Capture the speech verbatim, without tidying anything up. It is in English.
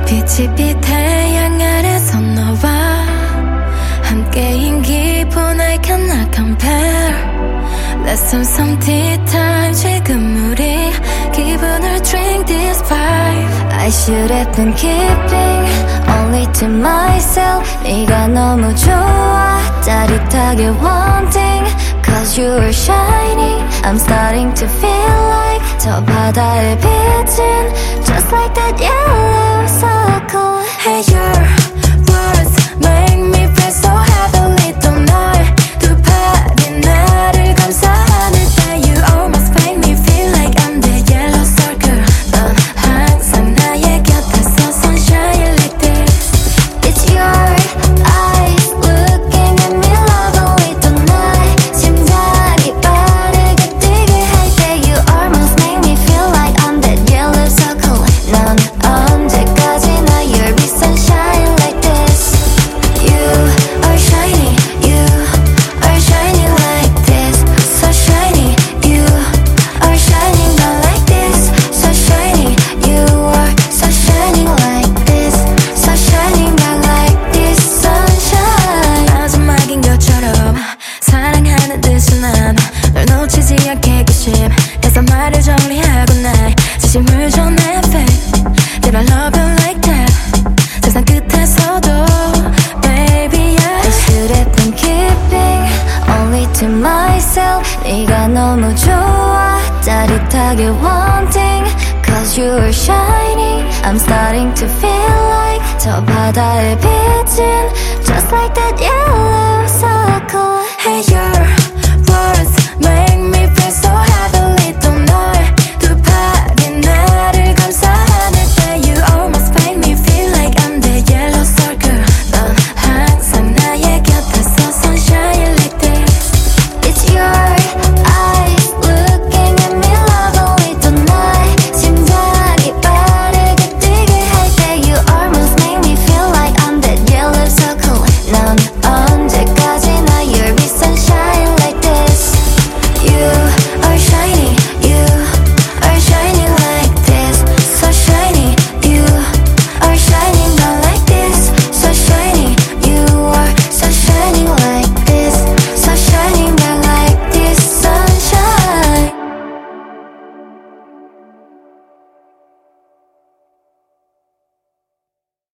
빛이 빛 태양 아래서 너와 함께인 기분 I cannot compare. Let's have some tea time. 지금 우리 기분을 drink this vibe. I should have been keeping only to myself. 네가 너무 좋아 짜릿하게 wanting. Cause you are shining. I'm starting to feel like 저 바다의 빛은 just like that yellow circle. Hey, your words make me feel so heavenly. 또 널 두 팔이 나를 감싸는 때 you almost make me feel like I'm the yellow circle. 넌 항상 나의 곁에서 sunshine like this. It's your eyes looking at me lovely. 또 날 심장이 빠르게 뛰게 할 때 you almost make me feel like I'm that yellow circle. 넌 언제까지나 you'll be sunshine like this. You are shiny, you are shining like this. So shiny, you are shining not like this. So shiny, you are so shining like this. So shining not like this sunshine. 마지막인 것처럼 사랑하는 듯이 난 널 놓치지 않겠고 싶어서 말을 정리하고 날 진심을 전해 babe. Did I love you like that? 세상 끝에서도 baby yeah. I should have been keeping only to myself. 네가 너무 좋아 짜릿하게 wanting. Cause you are shining. I'm starting to feel like 저 바다의 빛은 just like that yellow circle. Hey, your words